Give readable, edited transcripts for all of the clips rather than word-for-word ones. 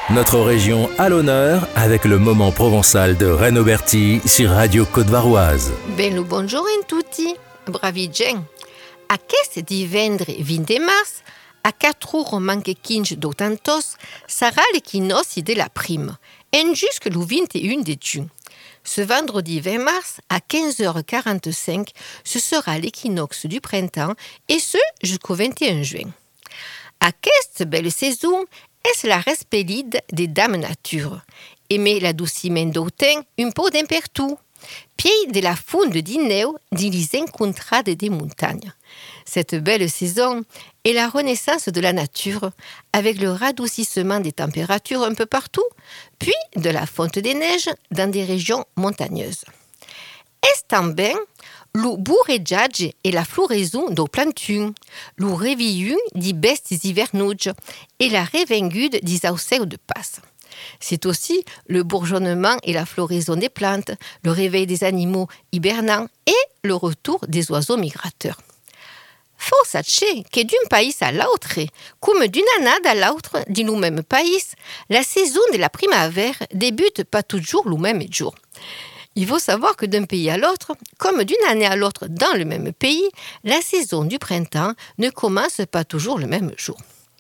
Notre région à l'honneur avec le moment provençal de Renaud Berti sur Radio Côte-Varoise. Bello buongiorno a tutti, bravi gent. Aquest divendres 20 mars, a 4 jours manque 15 d'Autantos, sarà l'equinoci de la prime, en jusque le 21 de juin. Ce vendredi 20 mars, à 15h45, ce sera l'équinoxe du printemps, et ce jusqu'au 21 juin. Aquesta belle saison est la respelide des dames nature, mais l'adouciment d'automne un peu d'impertout. Pied de la fonte di neu di les incontrades des montagnes. Cette belle saison est la renaissance de la nature, avec le radoucissement des températures un peu partout, puis de la fonte des neiges dans des régions montagneuses. Est também le bourrejage et la floraison do plantun, le réveillon di bestes hivernuges et la revengude des aucels de passe. C'est aussi le bourgeonnement et la floraison des plantes, le réveil des animaux hibernants et le retour des oiseaux migrateurs. Faut sachez que d'un pays à l'autre, comme d'une année à l'autre dans le même pays, la saison de la primavera débute pas toujours le même jour. Il faut savoir que d'un pays à l'autre, comme d'une année à l'autre dans le même pays, la saison du printemps ne commence pas toujours le même jour.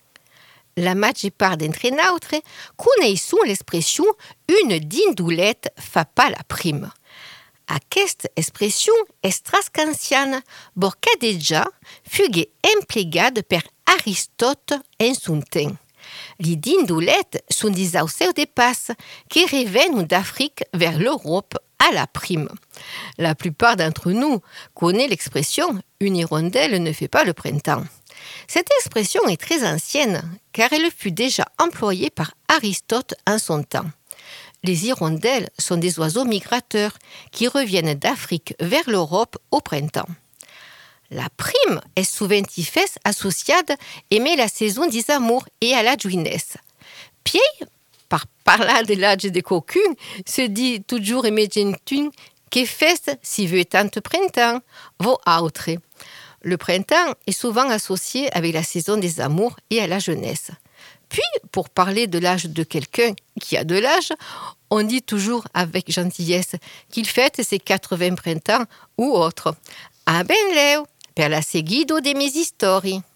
La maggior part d'entre nosaltres connaissons l'expression « une dindoulette fa pas la prime ». Aquesta expression est très ancienne, borca déjà fut emplegada per Aristote en son temps. Les dindoulettes sont des aucels de passe qui reviennent d'Afrique vers l'Europe à la prime. La plupart d'entre nous connaissent l'expression « une hirondelle ne fait pas le printemps ». Cette expression est très ancienne, car elle fut déjà employée par Aristote en son temps. Les hirondelles sont des oiseaux migrateurs qui reviennent d'Afrique vers l'Europe au printemps. La prime est souvent associée à la saison des amours et à la jeunesse. Puis, par parler de l'âge des coquins, se dit toujours immédiatement que feste si veut tant printemps, vaut autre. Le printemps est souvent associé avec la saison des amours et à la jeunesse. Puis, pour parler de l'âge de quelqu'un qui a de l'âge, on dit toujours avec gentillesse qu'il fête ses 80 printemps ou autre. A ben leu, per la seguido de mes histoires.